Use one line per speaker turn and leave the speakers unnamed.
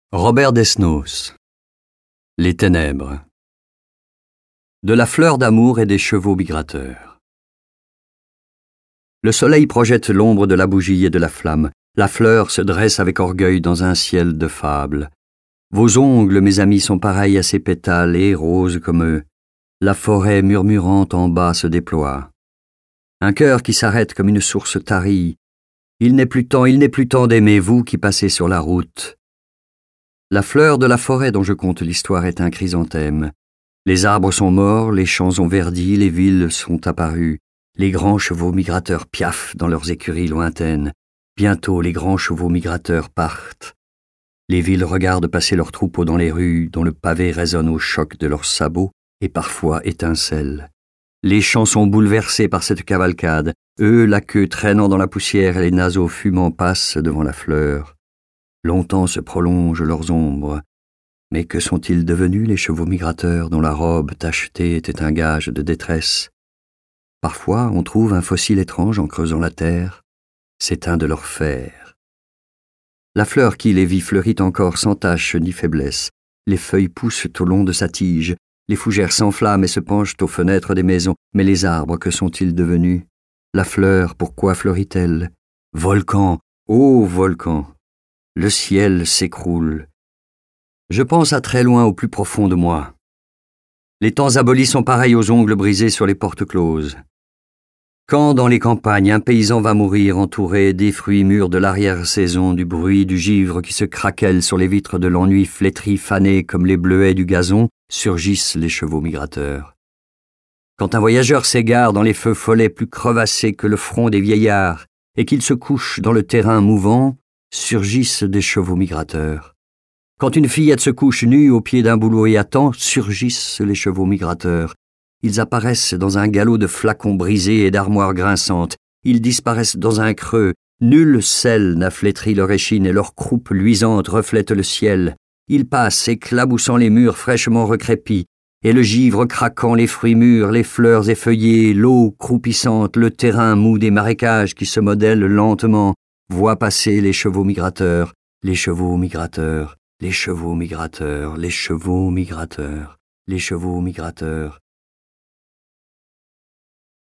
Robert Desnos. Les ténèbres. De la fleur d'amour et des chevaux migrateurs. Le soleil projette l'ombre de la bougie et de la flamme. La fleur se dresse avec orgueil dans un ciel de fable. Vos ongles, mes amis, sont pareils à ces pétales et roses comme eux. La forêt murmurante en bas se déploie. Un cœur qui s'arrête comme une source tarie. Il n'est plus temps d'aimer, vous qui passez sur la route. La fleur de la forêt dont je conte l'histoire est un chrysanthème. Les arbres sont morts, les champs ont verdi, les villes sont apparues. Les grands chevaux migrateurs piaffent dans leurs écuries lointaines. Bientôt les grands chevaux migrateurs partent. Les villes regardent passer leurs troupeaux dans les rues, dont le pavé résonne au choc de leurs sabots et parfois étincelle. Les champs sont bouleversés par cette cavalcade. Eux, la queue traînant dans la poussière et les naseaux fumants passent devant la fleur. Longtemps se prolongent leurs ombres. Mais que sont-ils devenus, les chevaux migrateurs dont la robe tachetée était un gage de détresse? Parfois, on trouve un fossile étrange en creusant la terre. C'est un de leurs fers. La fleur qui les vit fleurit encore sans tache ni faiblesse. Les feuilles poussent au long de sa tige. Les fougères s'enflamment et se penchent aux fenêtres des maisons. Mais les arbres, que sont-ils devenus? La fleur, pourquoi fleurit-elle? Volcan, ô volcan! Le ciel s'écroule. Je pense à très loin, au plus profond de moi. Les temps abolis sont pareils aux ongles brisés sur les portes closes. Quand, dans les campagnes, un paysan va mourir entouré des fruits mûrs de l'arrière-saison, du bruit du givre qui se craquelle sur les vitres de l'ennui flétri fané comme les bleuets du gazon, surgissent les chevaux migrateurs. Quand un voyageur s'égare dans les feux follets plus crevassés que le front des vieillards et qu'il se couche dans le terrain mouvant, surgissent des chevaux migrateurs. Quand une fillette se couche nue au pied d'un bouleau et attend, surgissent les chevaux migrateurs. Ils apparaissent dans un galop de flacons brisés et d'armoires grinçantes. Ils disparaissent dans un creux. Nul sel n'a flétri leur échine et leur croupe luisante reflète le ciel. Ils passent, éclaboussant les murs fraîchement recrépis, et le givre craquant les fruits mûrs, les fleurs effeuillées, l'eau croupissante, le terrain mou des marécages qui se modèlent lentement, voient passer les chevaux migrateurs, les chevaux migrateurs, les chevaux migrateurs, les chevaux migrateurs, les chevaux migrateurs,